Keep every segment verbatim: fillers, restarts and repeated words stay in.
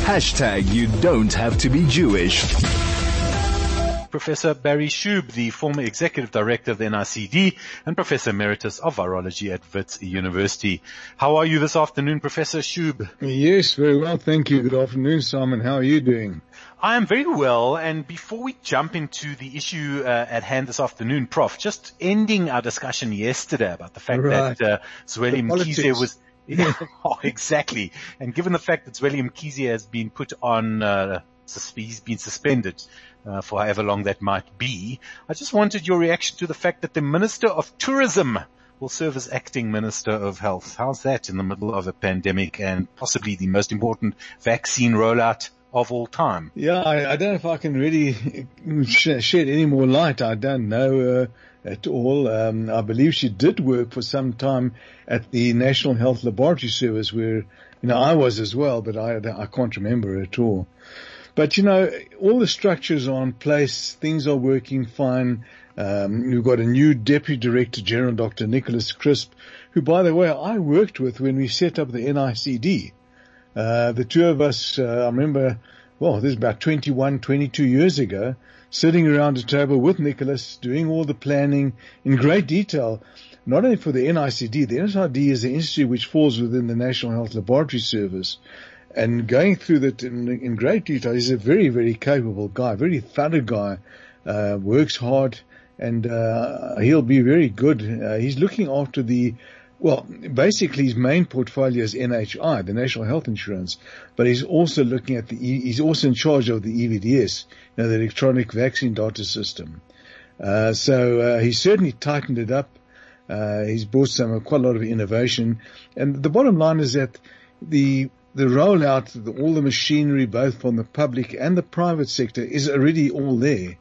Hashtag you don't have to be Jewish. Professor Barry Shub, the former Executive Director of the N I C D and Professor Emeritus of Virology at Wits University. How are you this afternoon, Professor Shub? Yes, very well, thank you. Good afternoon, Simon. How are you doing? I am very well, and before we jump into the issue uh, at hand this afternoon, Prof, just ending our discussion yesterday about the fact right. that uh, Zweli Mkhize was... Yeah, oh, exactly. And given the fact that Zweli Mkhize has been put on... Uh, he's been suspended uh, for however long that might be. I just wanted your reaction to the fact that the Minister of Tourism will serve as acting Minister of Health. How's that in the middle of a pandemic and possibly the most important vaccine rollout of all time? Yeah, I, I don't know if I can really shed any more light. I don't know uh, at all. Um, I believe she did work for some time at the National Health Laboratory Service where, you know, I was as well, but I, I can't remember at all. But, you know, all the structures are in place. Things are working fine. Um, we've got a new Deputy Director General, Doctor Nicholas Crisp, who, by the way, I worked with when we set up the N I C D. Uh, the two of us, uh, I remember, well, this is about twenty-one, twenty-two years ago, sitting around a table with Nicholas, doing all the planning in great detail, not only for the N I C D. The N I C D is the institute which falls within the National Health Laboratory Service. And going through that in, in great detail, he's a very, very capable guy, very thorough guy, uh, works hard, and uh, he'll be very good. Uh, he's looking after the, well, basically his main portfolio is N H I, the National Health Insurance, but he's also looking at the, he's also in charge of the E V D S, you know, the Electronic Vaccine Data System. Uh, so uh, he's certainly tightened it up. Uh, he's brought some, quite a lot of innovation. And the bottom line is that the The rollout, all the machinery, both from the public and the private sector, is already all there.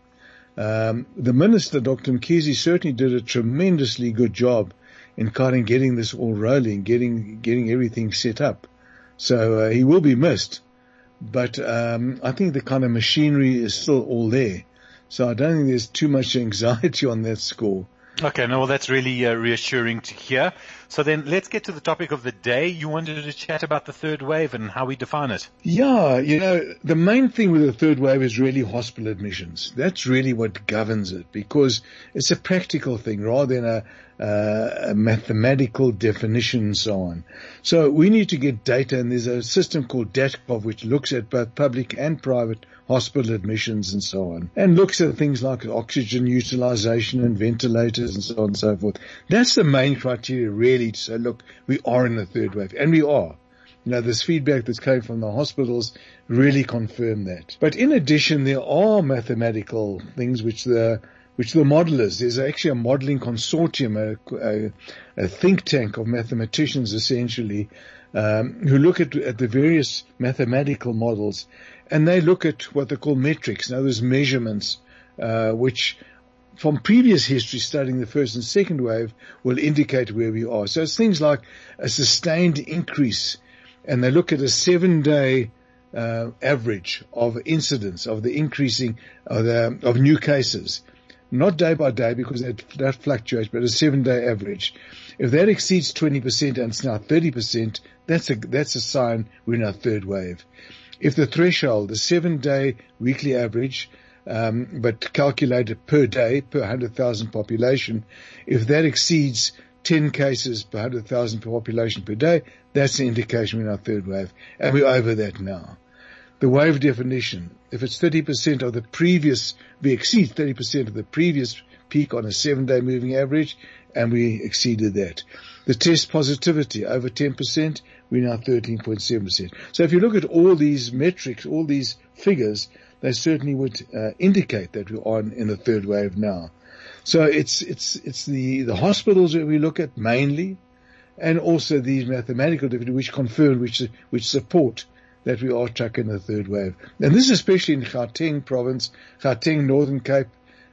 Um, the Minister, Doctor Mkhize, certainly did a tremendously good job in kind of getting this all rolling, getting getting everything set up. So uh, he will be missed, but um, I think the kind of machinery is still all there. So I don't think there's too much anxiety on that score. Okay, no, well, that's really uh, reassuring to hear. So then let's get to the topic of the day. You wanted to chat about the third wave and how we define it. Yeah, you know, the main thing with the third wave is really hospital admissions. That's really what governs it, because it's a practical thing rather than a, uh, a mathematical definition and so on. So we need to get data, and there's a system called DATCOV which looks at both public and private hospital admissions and so on, and looks at things like oxygen utilization and ventilators and so on and so forth. That's the main criteria really to say, look, we are in the third wave, and we are. You know, this feedback that's coming from the hospitals really confirm that. But in addition, there are mathematical things which the which the modelers, there's actually a modeling consortium, a, a, a think tank of mathematicians essentially, um, who look at, at the various mathematical models, and they look at what they call metrics, now those measurements, uh, which from previous history studying the first and second wave will indicate where we are. So it's things like a sustained increase, and they look at a seven-day uh, average of incidence, of the increasing of, the, of new cases. Not day by day, because that, that fluctuates, but a seven-day average. If that exceeds twenty percent and it's now thirty percent, that's a, that's a sign we're in our third wave. If the threshold, the seven-day weekly average, um, but calculated per day, per one hundred thousand population, if that exceeds ten cases per one hundred thousand population per day, that's an indication we're in our third wave. And we're over that now. The wave definition, if it's thirty percent of the previous, we exceed thirty percent of the previous peak on a seven-day moving average, and we exceeded that. The test positivity, over ten percent, we're now thirteen point seven percent. So if you look at all these metrics, all these figures, they certainly would uh, indicate that we are in, in the third wave now. So it's, it's, it's the, the hospitals that we look at mainly, and also these mathematical differences which confirm, which, which support that we are stuck in the third wave. And this is especially in Gauteng province, Gauteng, Northern Cape,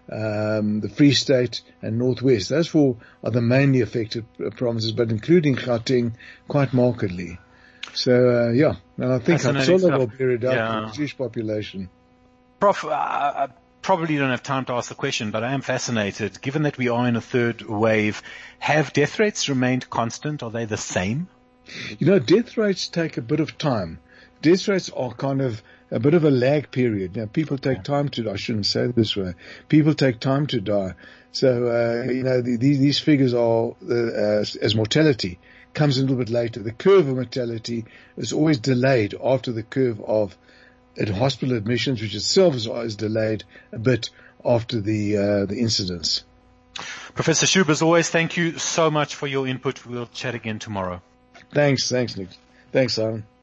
um, the Free State and Northwest. Those four are the mainly affected provinces, but including Gauteng quite markedly. So, uh, yeah, and I think Hatsolo will bear it out yeah. for the Jewish population. Prof, uh, I probably don't have time to ask the question, but I am fascinated. Given that we are in a third wave, have death rates remained constant? Are they the same? You know, death rates take a bit of time. death rates are kind of a bit of a lag period. Now, people take time to, I shouldn't say it this way, people take time to die. So, uh, you know, the, these, these figures are, uh, as, as mortality comes a little bit later. The curve of mortality is always delayed after the curve of at hospital admissions, which itself is, is delayed a bit after the, uh, the incidents. Professor Shub, as always, thank you so much for your input. We'll chat again tomorrow. Thanks. Thanks, Nick. Thanks, Simon.